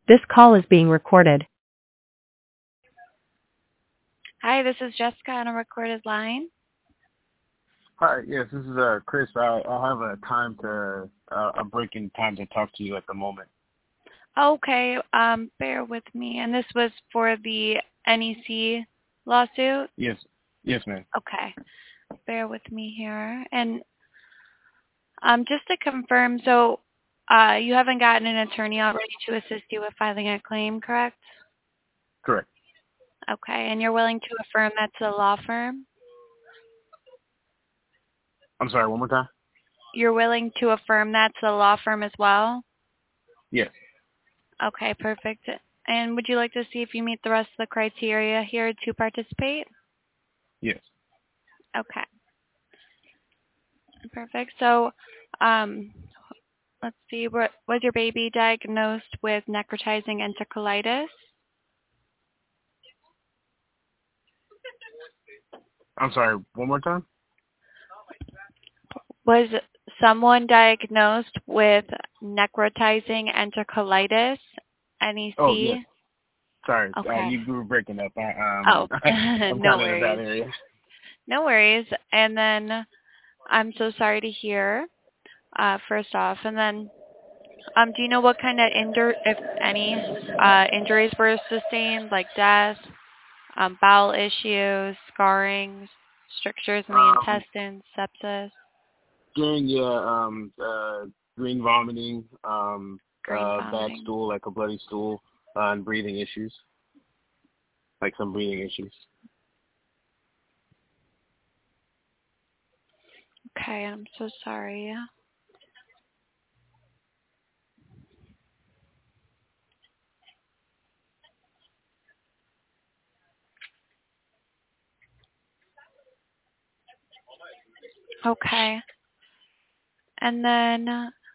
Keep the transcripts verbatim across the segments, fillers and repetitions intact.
This call is being recorded. Hi, this is Jessica on a recorded line. Hi, yes, this is uh, Chris. I, I have a time to, uh, a break in time to talk to you at the moment. Okay, um, bear with me. And this was for the N E C lawsuit? Yes, yes, ma'am. Okay, bear with me here. And um, just to confirm, so uh, you haven't gotten an attorney already to assist you with filing a claim, correct? Correct. Okay, and you're willing to affirm that's a law firm? I'm sorry, one more time? You're willing to affirm that's a law firm as well? Yes. Okay, perfect. And would you like to see if you meet the rest of the criteria here to participate? Yes. Okay, perfect. So, um, let's see, wa- was your baby diagnosed with necrotizing enterocolitis? I'm sorry, one more time? Was someone diagnosed with necrotizing enterocolitis, N E C? Oh, yes. Sorry, uh, Okay. you were breaking up. I, um, Oh, I'm no kind of in a bad worries. area. No worries. And then I'm so sorry to hear, uh, first off. And then um, do you know what kind of, injur- if any, uh, injuries were sustained, like death, um, bowel issues, scarring, strictures in the Um, intestines, sepsis? during, yeah, um, uh, green vomiting, um, Green uh, bad vomiting. stool, like a bloody stool, uh, and breathing issues. Like some breathing issues. Okay, I'm so sorry. Okay. And then,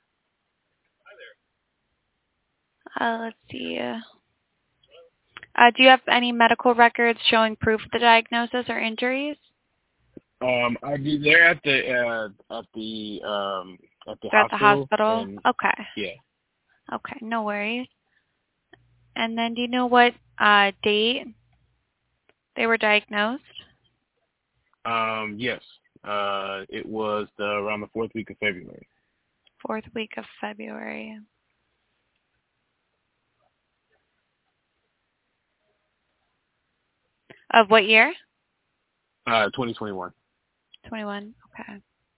uh, let's see. Uh, do you have any medical records showing proof of the diagnosis or injuries? Um, I do. They're at the uh, at the um at the They're at the hospital, hospital? and Okay. yeah. Okay, no worries. And then do you know what uh, date they were diagnosed? Um, yes. Uh, it was the, around the fourth week of February. Fourth week of February. Of what year? Uh, twenty twenty-one. twenty-one. Okay.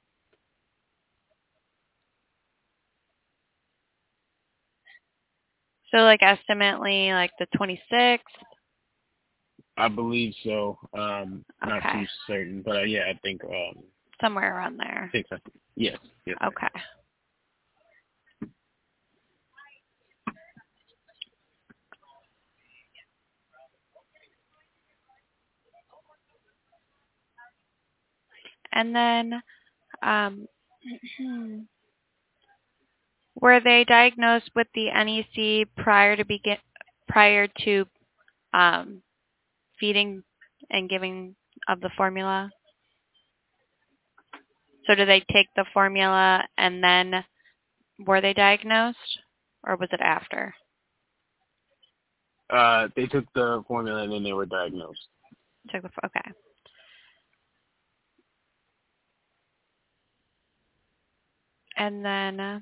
So like estimately like the twenty-sixth? I believe so. Um, not Okay. too certain, but uh, yeah, I think um, Somewhere around there. six. I think. Yes. Yes. Ma'am. Okay. And then um, were they diagnosed with the N E C prior to begin prior to um, feeding and giving of the formula? So did they take the formula and then were they diagnosed, or was it after? Uh, they took the formula and then they were diagnosed. Took the okay. And then uh,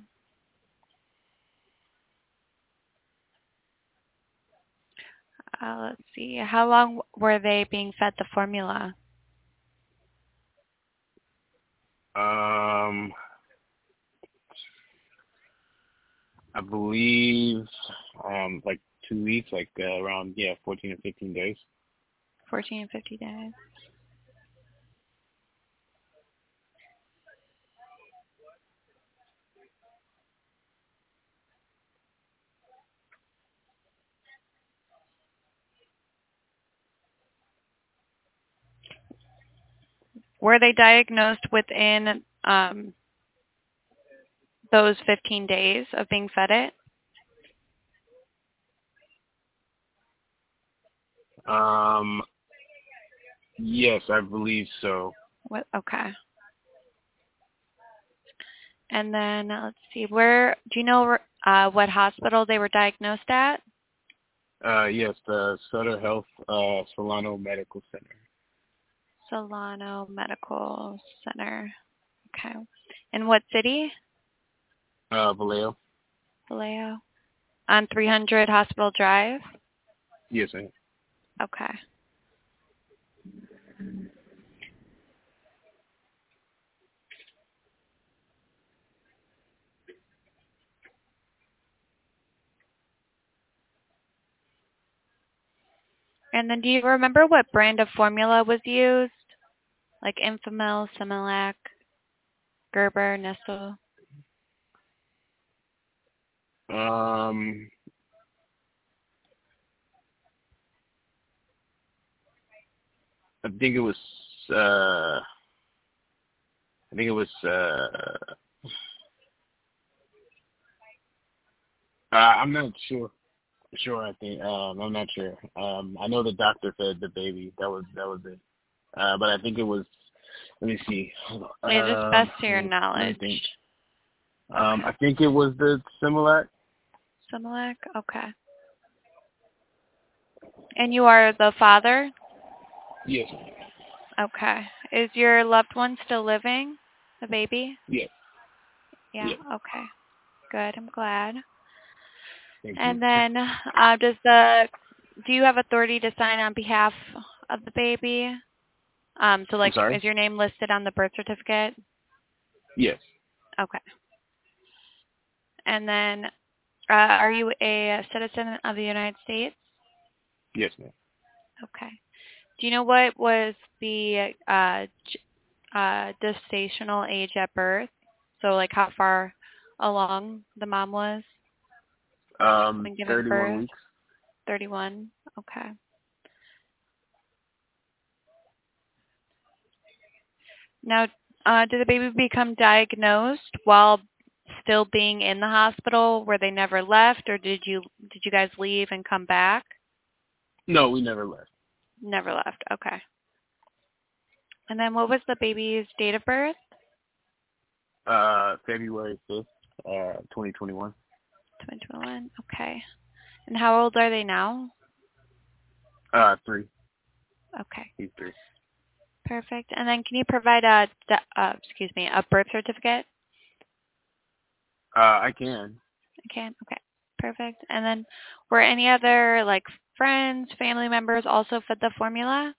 uh, let's see, how long were they being fed the formula? Um, I believe um like two weeks, like uh, around yeah, fourteen or fifteen days. fourteen and fifty days. Were they diagnosed within um, those fifteen days of being fed it? Um, yes, I believe so. What? Okay. And then uh, let's see, where do you know uh, what hospital they were diagnosed at? Uh, yes, the Sutter Health uh, Solano Medical Center. Solano Medical Center. Okay. In what city? Uh, Vallejo. Vallejo. On three hundred Hospital Drive? Yes, ma'am. Okay. And then do you remember what brand of formula was used? Like Enfamil, Similac, Gerber, Nestle? Um, I think it was. Uh, I think it was. Uh, uh, I'm not sure. Sure, I think. Um, I'm not sure. Um, I know the doctor fed the baby. That was that was it. Uh, but I think it was. Let me see. Hold on. Is this Um, best to your let me, let me knowledge? think. Um, Okay. I think it was the Similac. Similac? Okay. And you are the father? Yes. Okay. Is your loved one still living? The baby? Yes. Yeah, Yes. okay. Good, I'm glad. Thank you. And then uh, does the, do you have authority to sign on behalf of the baby? Um, so I'm like, sorry. is your name listed on the birth certificate? Yes. Okay. And then uh, are you a citizen of the United States? Yes, ma'am. Okay. Do you know what was the uh, j- uh, gestational age at birth? So like how far along the mom was Um, when giving thirty-one birth? weeks. thirty-one. Okay. Now, uh, did the baby become diagnosed while still being in the hospital? Where they never left, or did you did you guys leave and come back? No, we never left. Never left. Okay. And then what was the baby's date of birth? Uh, February fifth, uh, twenty twenty-one. twenty twenty-one. Okay. And how old are they now? Uh, three. Okay. He's three. Perfect. And then can you provide a uh, excuse me a birth certificate? Uh, I can. I can. Okay. Perfect. And then were any other like friends, family members also fed the formula?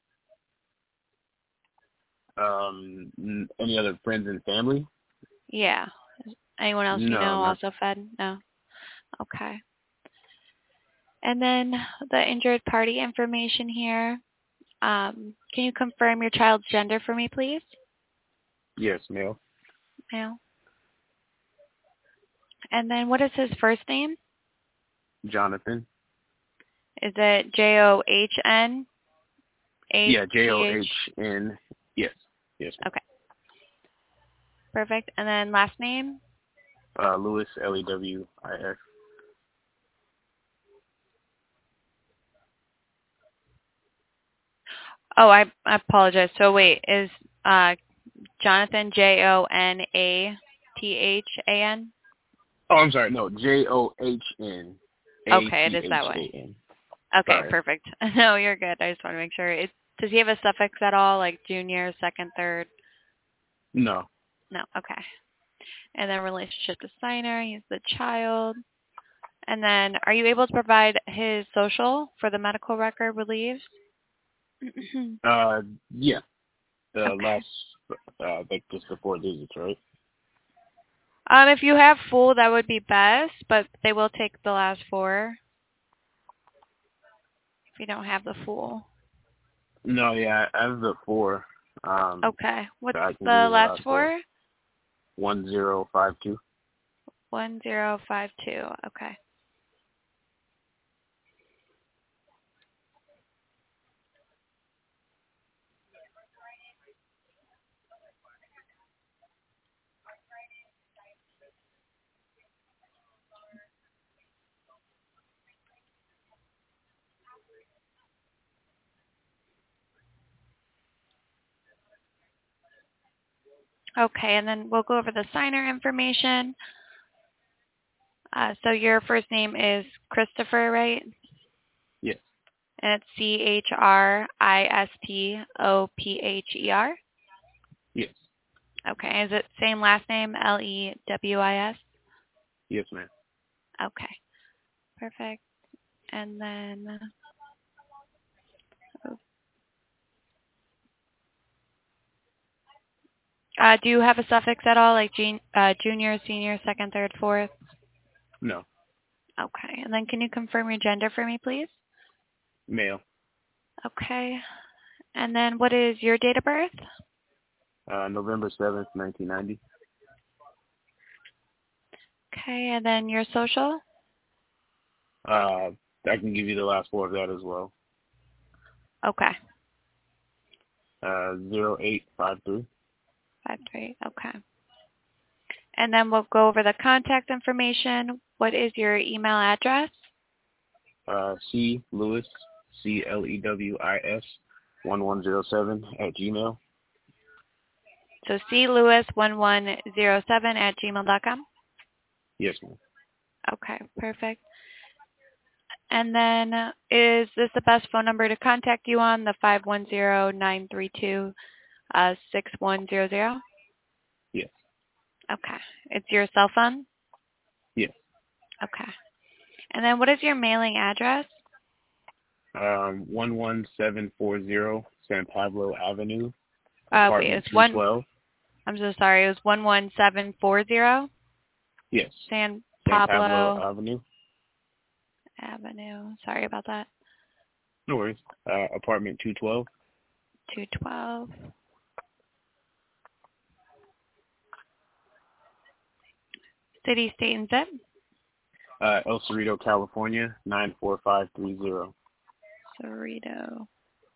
Um, n- any other friends and family? Yeah. Anyone else you No, know not. also fed? No. Okay. And then the injured party information here. Um, can you confirm your child's gender for me, please? Yes, male. Male. And then what is his first name? Jonathan. Is it J O H N A Yeah, J T O H? H N. Yes. Yes. Ma'am. Okay. Perfect. And then last name? Uh, Lewis, L E W I S. Oh, I, I apologize. So wait, is uh, Jonathan J O N A T H A N? Oh, I'm sorry. No, J O H N A Okay, it T is H that way. A N. Okay, Sorry. perfect. No, you're good. I just want to make sure. It, does he have a suffix at all, like junior, second, third? No. No. Okay. And then relationship to signer. He's the child. And then are you able to provide his social for the medical record relief? Uh, yeah. The Okay. last, uh, like just the four digits, right? Um, if you have full, that would be best, but they will take the last four if you don't have the full. No, yeah, I have the four. Um, Okay. What's so I can give the you the last last four. four? One zero five two. One zero five two. Okay. Okay, and then we'll go over the signer information. Uh, so your first name is Christopher, right? And it's C H R I S T O P H E R? Yes. Okay. Is it same last name, L E W I S? Yes, ma'am. Okay. Perfect. And then, uh, do you have a suffix at all, like gen- uh, junior, senior, second, third, fourth? No. Okay. And then can you confirm your gender for me, please? Male. Okay. And then what is your date of birth? Uh, November seventh, nineteen ninety. Okay. And then your social? Uh, I can give you the last four of that as well. Okay. Uh, zero eight five three. Five three. Okay. And then we'll go over the contact information. What is your email address? Uh, C Lewis, C L E W I S, one one zero seven at Gmail. So c lewis one one zero seven at gmail dot com. Yes, ma'am. Okay, perfect. And then uh, is this the best phone number to contact you on, the five one zero nine three two six one zero zero? Yes. Okay. It's your cell phone? Yes. Okay. And then what is your mailing address? Um, one one seven four zero San Pablo Avenue, Uh, wait, apartment it's two one, twelve. I'm so sorry, it was one one seven four zero Yes. San San Pablo Pablo Avenue. Avenue. Sorry about that. No worries. Uh, apartment two twelve. two twelve. City, state, and zip. Uh, El Cerrito, California, nine four five three zero. Cerrito.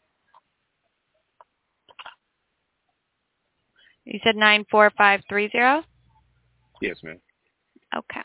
You said nine four five three zero? Yes, ma'am. Okay.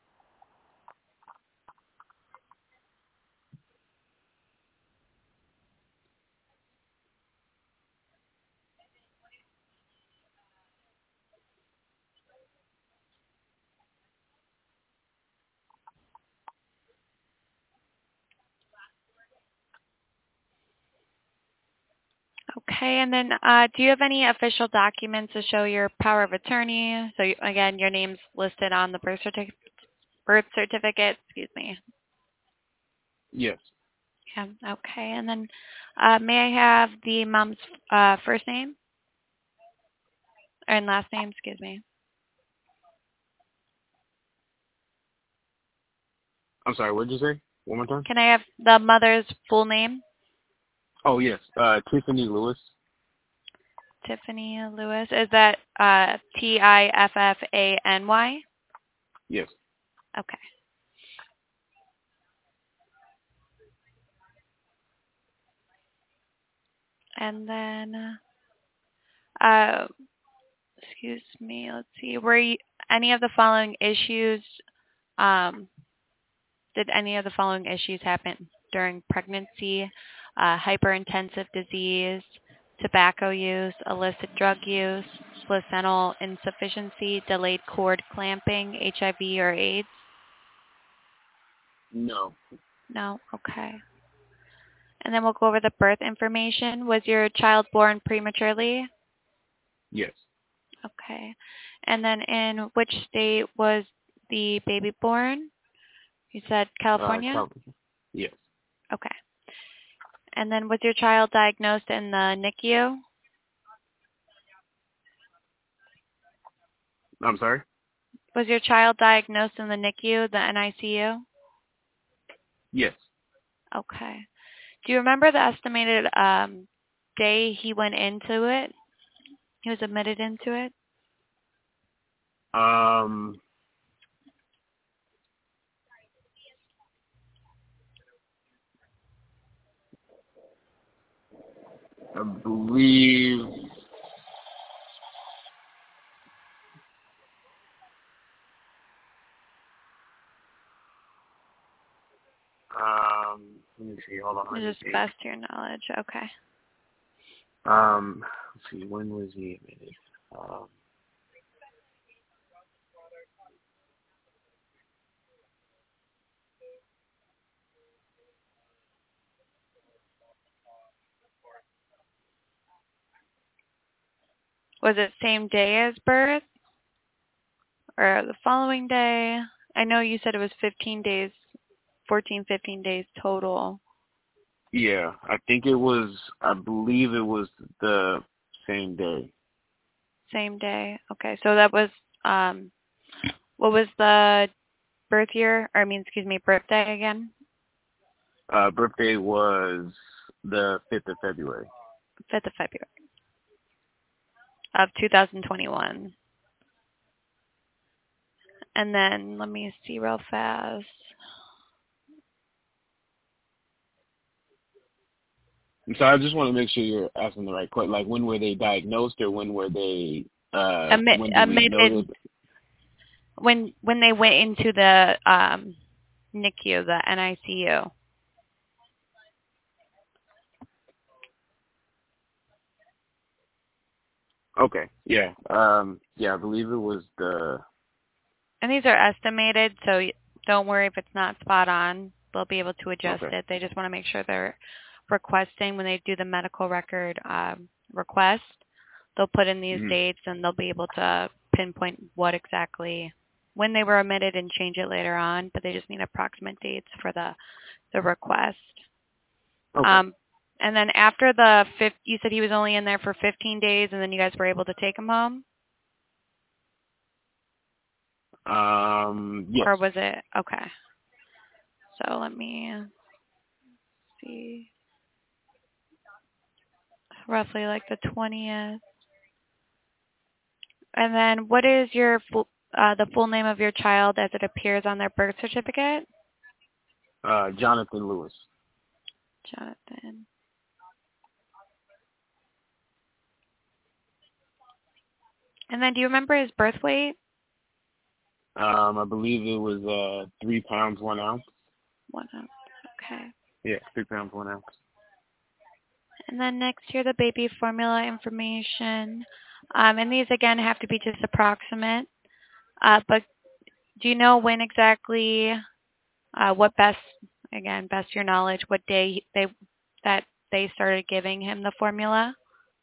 Okay, and then uh, do you have any official documents to show your power of attorney? So you, again, your name's listed on the birth certificate. Birth certificate, excuse me. Yes. Yeah. Okay, and then uh, may I have the mom's uh, first name and last name? Excuse me. I'm sorry, what did you say? One more time? Can I have the mother's full name? Oh, yes. Uh, Tiffany Lewis. Tiffany Lewis. Is that uh, T I F F A N Y? Yes. Okay. And then, uh, excuse me, let's see. Were you, any of the following issues, um, did any of the following issues happen during pregnancy? Uh, hyperintensive disease, tobacco use, illicit drug use, placental insufficiency, delayed cord clamping, H I V or AIDS? No. No? Okay. And then we'll go over the birth information. Was your child born prematurely? Yes. Okay. And then in which state was the baby born? You said Uh, California? Cal- yes. Okay. And then was your child diagnosed in the N I C U? I'm sorry? Was your child diagnosed in the N I C U, the N I C U? Yes. Okay. Do you remember the estimated um, day he went into it? He was admitted into it? Um, I believe, um, let me see, hold on, let me Just see. best to your knowledge. Okay. Um, let's see, when was he admitted? Um, Was it same day as birth or the following day? I know you said it was fifteen days, fourteen, fifteen days total. Yeah, I think it was. I believe it was the same day. Same day. Okay, so that was um, what was the birth year? Or I mean, excuse me, birthday again? Uh, birthday was the fifth of February. Fifth of February of two thousand twenty-one. And then let me see real fast. And so I just want to make sure you're asking the right question. Like, when were they diagnosed, or when were they? Uh, Admit, when did we know admitted that? when when they went into the um, N I C U, the N I C U. Okay, yeah, um, yeah, I believe it was the. And these are estimated, so y- don't worry if it's not spot on. They'll be able to adjust Okay. it. They just want to make sure they're requesting when they do the medical record um, request. They'll put in these Mhm. dates, and they'll be able to pinpoint what exactly when they were admitted and change it later on. But they just need approximate dates for the the request. Okay. Um, and then after the fifth, you said he was only in there for fifteen days, and then you guys were able to take him home, Um. Yes. or was it okay? So let me see. Roughly like the twentieth. And then what is your full, uh, the full name of your child as it appears on their birth certificate? Uh, Jonathan Lewis. Jonathan. And then do you remember his birth weight? Um, I believe it was uh three pounds one ounce. One ounce. Okay. Yeah, three pounds one ounce. And then next here, the baby formula information. Um, and these again have to be just approximate. Uh, but do you know when exactly, uh, what best, again, best your knowledge, what day they that they started giving him the formula?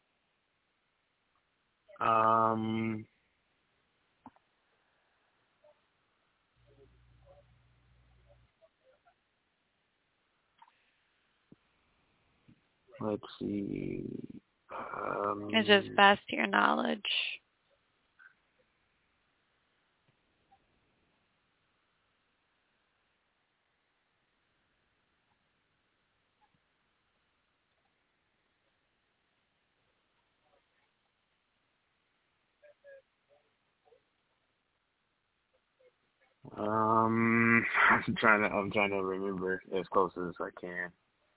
Um, let's see. It's just Um, best to your knowledge. um, I'm trying to I'm trying to remember as close as I can.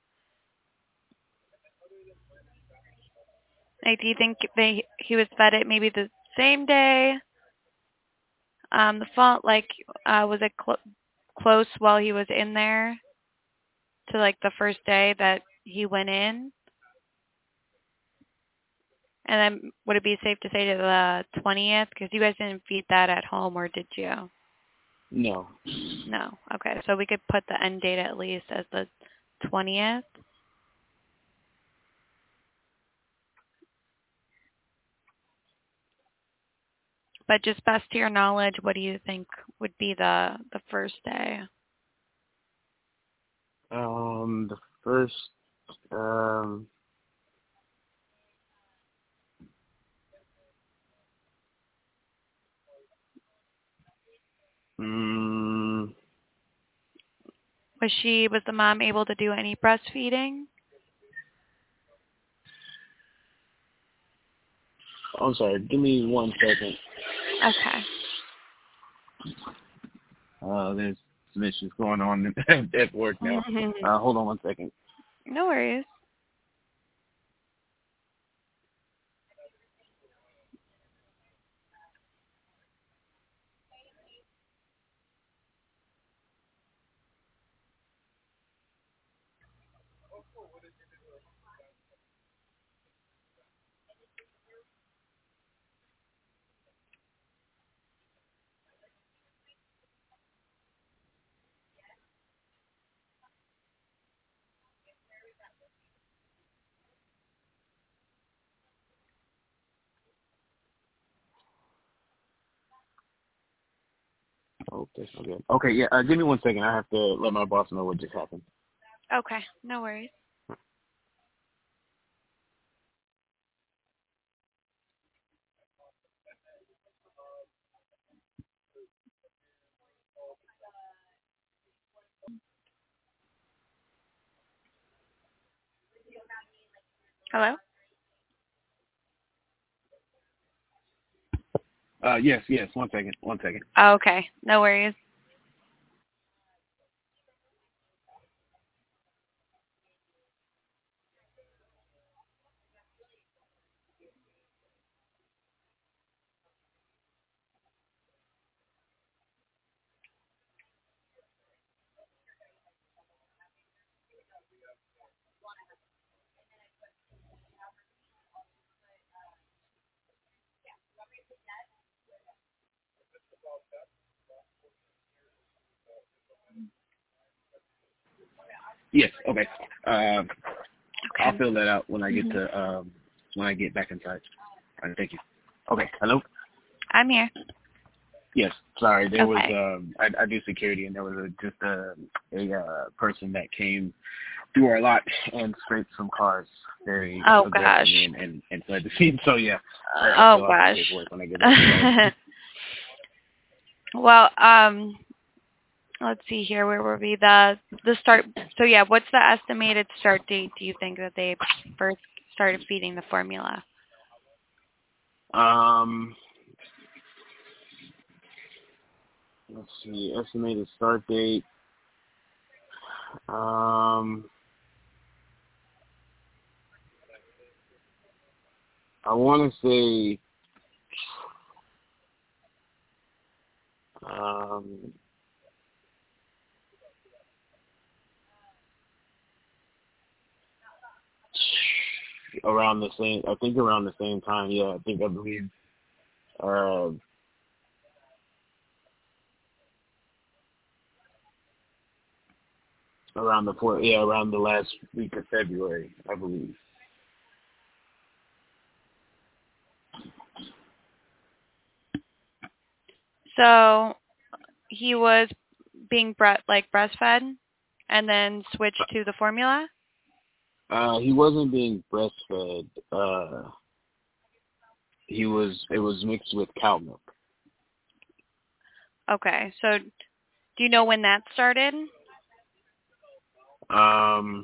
Like, do you think they he was fed it maybe the same day? Um, the font, like, uh, was it cl- close while he was in there to like the first day that he went in? And then would it be safe to say to the twentieth? Because you guys didn't feed that at home, or did you? No. No. Okay, so we could put the end date at least as the twentieth. But just best to your knowledge, what do you think would be the the first day? Um, the first. Um. Mm, Was she was the mom able to do any breastfeeding? I'm sorry. Give me one second. Okay. Uh, there's some issues going on at work now. Uh, hold on one second. No worries. Oh, that's not good. Okay, yeah. Uh, give me one second. I have to let my boss know what just happened. Okay, no worries. Hello? Uh, yes, yes. One second. One second. Oh, okay, no worries. Yes. Okay. Uh, I'll Okay. fill that out when I get Mhm. to um when I get back inside. All right. Thank you. Okay. Hello. I'm here. Yes. Sorry. There was Okay. um I, I do security, and there was a, just a a uh, person that came through our lot and scraped some cars very Oh aggressively gosh. and and, and fled the scene. So yeah, I, I Oh fill out some gosh. paperwork when I get back inside. Well, um, let's see here. Where were we? The the start. So yeah, what's the estimated start date? Do you think that they first started feeding the formula? Um. Let's see. Estimated start date. Um. I want to say. Um. Around the same, I think around the same time. Yeah, I think I believe. Uh. Around the fourth, yeah, around the last week of February, I believe. So he was being bre- like breastfed, and then switched to the formula. Uh, he wasn't being breastfed. Uh, he was. It was mixed with cow milk. Okay. So do you know when that started? Um.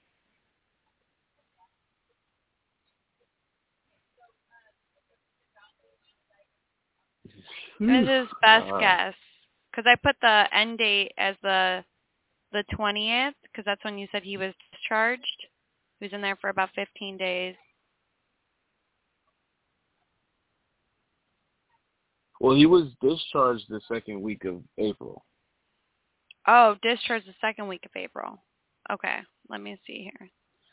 This Whew, is best uh, guess because I put the end date as the the twentieth because that's when you said he was discharged. He was in there for about fifteen days. well, he was discharged the second week of April. Oh, discharged the second week of April. Okay, let me see here.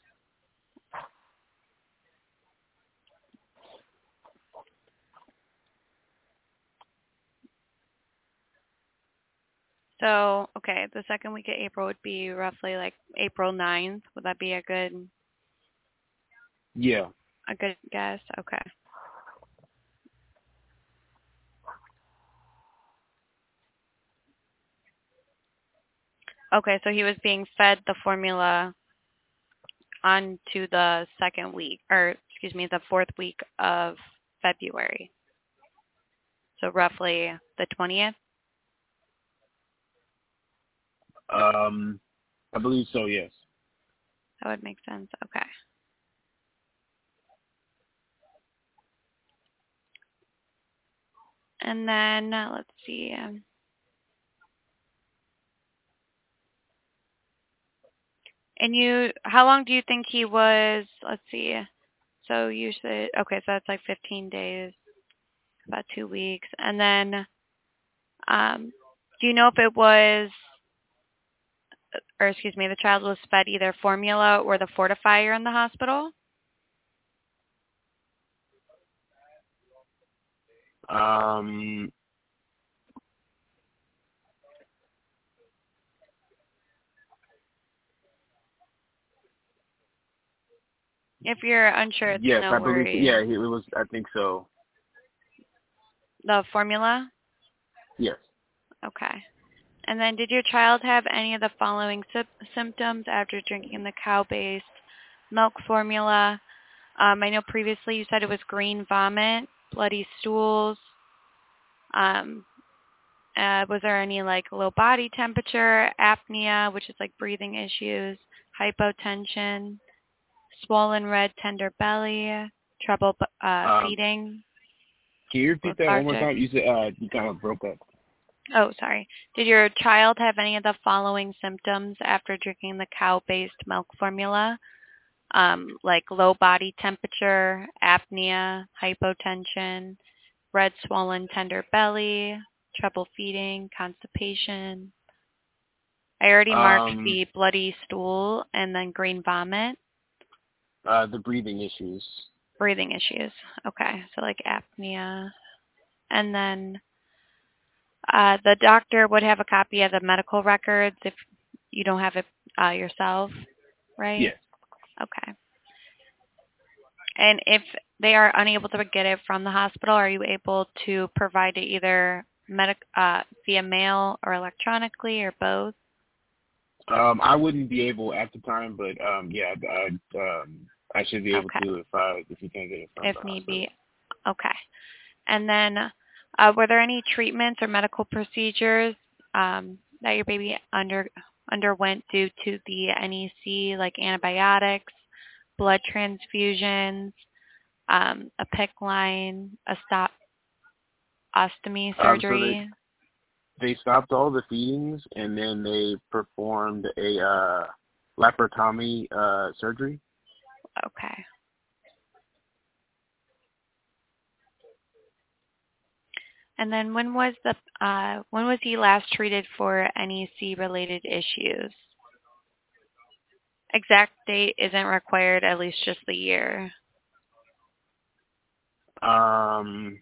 So, okay, the second week of April would be roughly like April ninth. Would that be a good Yeah. a good guess? Okay. Okay, so he was being fed the formula on to the second week, or excuse me, the fourth week of February. So roughly the twentieth. Um. I believe so. Yes. That would make sense. Okay. And then uh, let's see. um, And you, how long do you think he was? Let's see. So you said, okay, so that's like fifteen days, about two weeks. And then, um, do you know if it was, or excuse me, the child was fed either formula or the fortifier in the hospital? Um. If you're unsure, it's Yes, no I believe. worries. Yeah, he, it was. I think so. The formula? Yes. Okay. And then did your child have any of the following sy- symptoms after drinking the cow-based milk formula? Um, I know previously you said it was green vomit, bloody stools. Um, uh, was there any like low body temperature, apnea, which is like breathing issues, hypotension, swollen red tender belly, trouble uh, Um, feeding, can you repeat that one more lethargic? time? You said uh, you kind of broke up. Oh, sorry. Did your child have any of the following symptoms after drinking the cow-based milk formula? Um, like low body temperature, apnea, hypotension, red swollen tender belly, trouble feeding, constipation. I already marked Um, the bloody stool and then green vomit. uh, the breathing issues. Breathing issues. Okay, so like apnea. And then uh, the doctor would have a copy of the medical records if you don't have it uh, yourself, right? Yes. Okay. And if they are unable to get it from the hospital, are you able to provide it either medic uh, via mail or electronically or both? Um, I wouldn't be able at the time, but um, yeah, I, um, I should be able Okay, to if I if you can't get it from if the need hospital. be. Okay. And then uh, were there any treatments or medical procedures um, that your baby under underwent due to the N E C, like antibiotics, blood transfusions, um, a PICC line, a stop ostomy Um, so they surgery? they stopped all the feedings and then they performed a uh, laparotomy uh, surgery. Okay. And then when was the uh, when was he last treated for N E C related issues? Exact date isn't required, at least just the year. Um,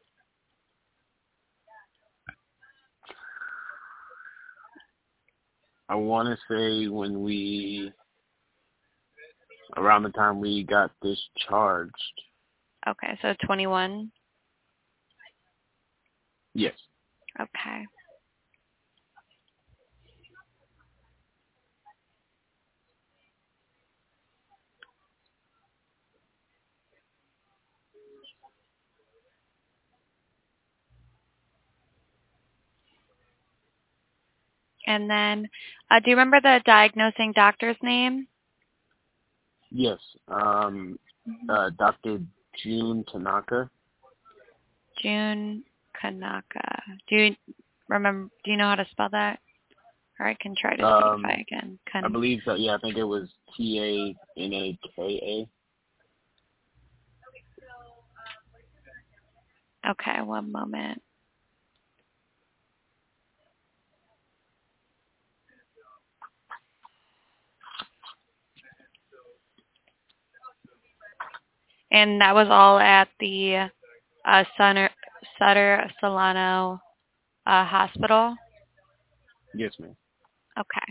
I want to say when we around the time we got discharged. Okay, so twenty-one. Yes. Okay. And then, uh, do you remember the diagnosing doctor's name? Yes. Um, uh, Doctor June Tanaka. June Kanaka. Do you remember? Do you know how to spell that? Or I can try to see if Um, I can. I Kan- believe that. Yeah, I think it was T A N A K okay, one moment. And that was all at the uh, Sutter, Sutter Solano uh, Hospital. A. Yes, ma'am. Okay.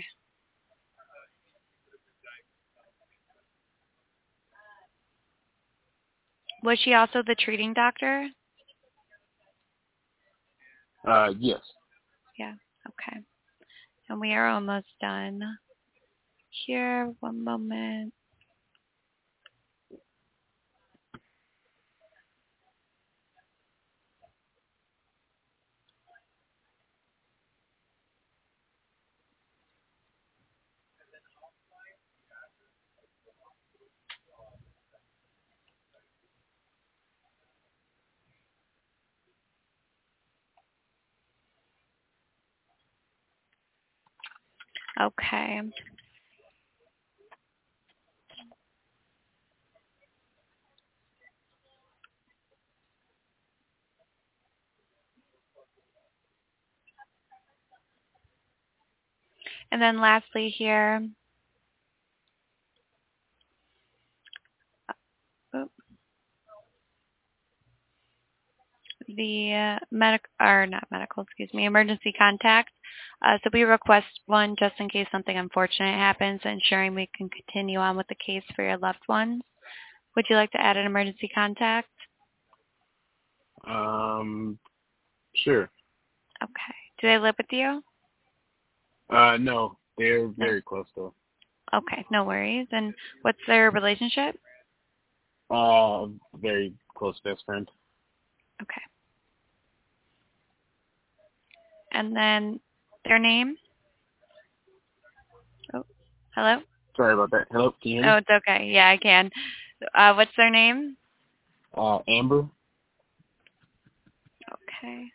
Was she also the treating doctor? Uh, yes. Yeah. Okay. And we are almost done here. One moment. Okay. And then lastly here, oop, the uh, medic or not medical, excuse me, emergency contact. Uh, so we request one just in case something unfortunate happens, ensuring we can continue on with the case for your loved ones. Would you like to add an emergency contact? Um, sure. Okay. Do they live with you? Uh, no, they're No. very close though. Okay, no worries. And what's their relationship? Uh, very close best friend. Okay. And then their name? Oh, hello? Sorry about that. Hello, can you hear Oh, me? it's okay. Yeah, I can. Uh, what's their name? Uh, Amber. Okay.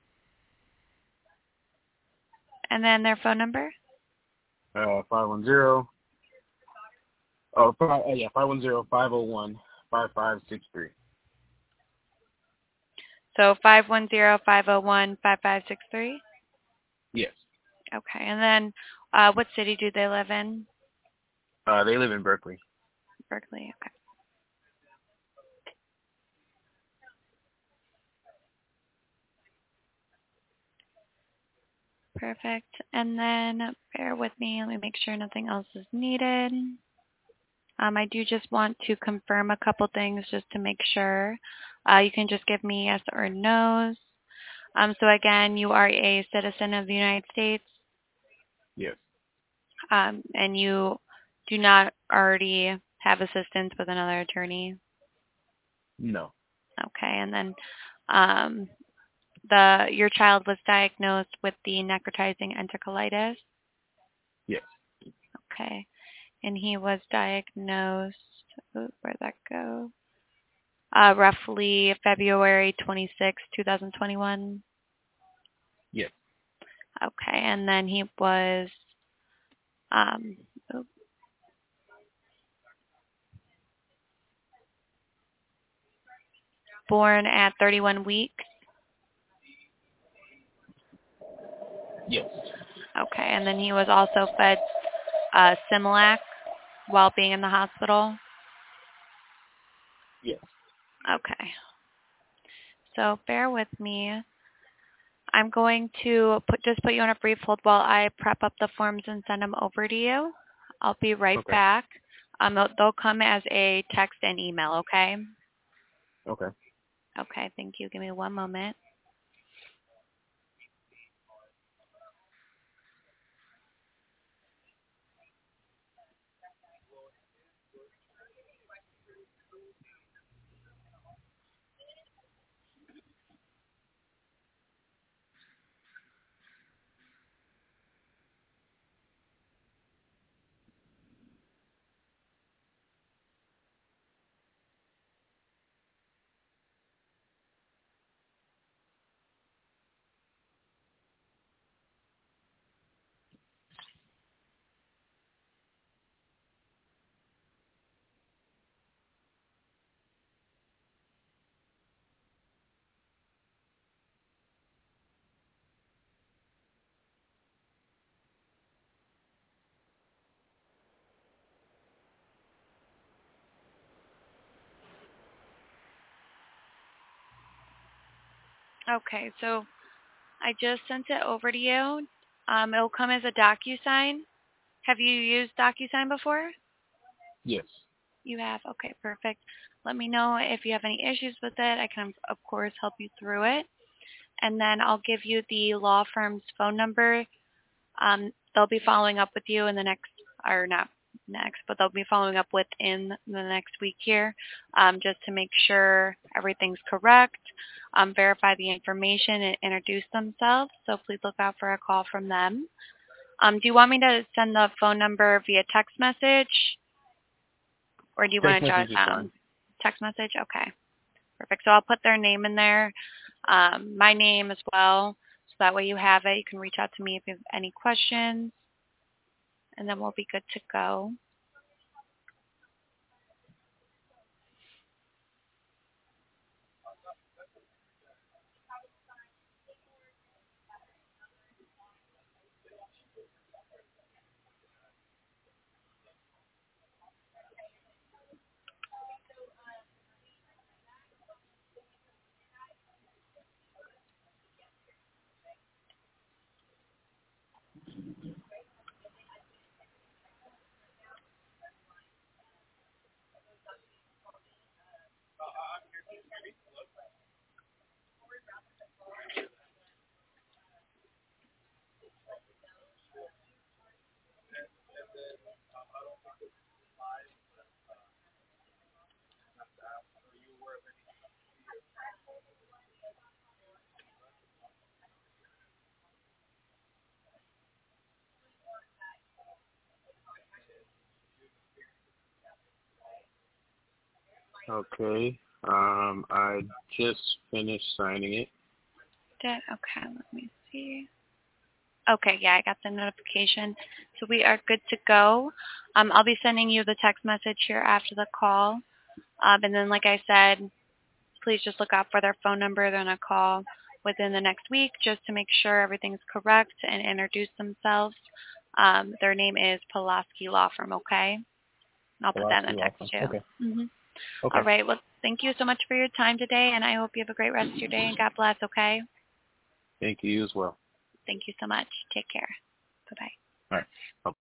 And then their phone number? Uh, five one zero. Oh, five, uh, yeah, five one zero five zero one five five six three. So five one zero five zero one five five six three? Yes. Okay. And then uh, what city do they live in? Uh, they live in Berkeley. Berkeley. Okay. Perfect. And then bear with me. Let me make sure nothing else is needed. Um, I do just want to confirm a couple things just to make sure. Uh, you can just give me yes or no's. Um, so again, you are a citizen of the United States, Yes. um, and you do not already have assistance with another attorney. No. Okay. And then um, the your child was diagnosed with the necrotizing enterocolitis. Yes. Okay. And he was diagnosed, ooh, where'd that go? Uh, roughly February twenty-sixth, twenty twenty-one. Yes. Okay. And then he was um, ooh, born at thirty-one weeks. Yes. Okay. And then he was also fed uh, Similac while being in the hospital. Yes. Okay. So bear with me. I'm going to put just put you on a brief hold while I prep up the forms and send them over to you. I'll be right Okay. back. Um, they'll, they'll come as a text and email, okay? Okay. Okay, thank you. Give me one moment. Okay, so I just sent it over to you. Um, it'll come as a DocuSign. Have you used DocuSign before? Yes. You have? Okay, perfect. Let me know if you have any issues with it. I can, of course, help you through it. And then I'll give you the law firm's phone number. Um, they'll be following up with you in the next, or not next, but they'll be following up within the next week here, um, just to make sure everything's correct, um, verify the information, and introduce themselves. So please look out for a call from them. Um, do you want me to send the phone number via text message, or do you Text want to jot message it is fine. down? Text message? Okay, perfect. So I'll put their name in there, um, my name as well, so that way you have it. You can reach out to me if you have any questions, and then we'll be good to go. Okay. Um, I just finished signing it. Did okay, let me see. Okay, yeah, I got the notification. So we are good to go. Um, I'll be sending you the text message here after the call. Um, and then, like I said, please just look out for their phone number. They're going to call within the next week just to make sure everything's correct and introduce themselves. Um, their name is Pulaski Law Firm, okay? I'll put that in the Pulaski Law text Firm. too. Okay. Mm-hmm. Okay. All right. Well, thank you so much for your time today, and I hope you have a great rest of your day, and God bless, okay? Thank you as well. Thank you so much. Take care. Bye-bye. All right. Bye.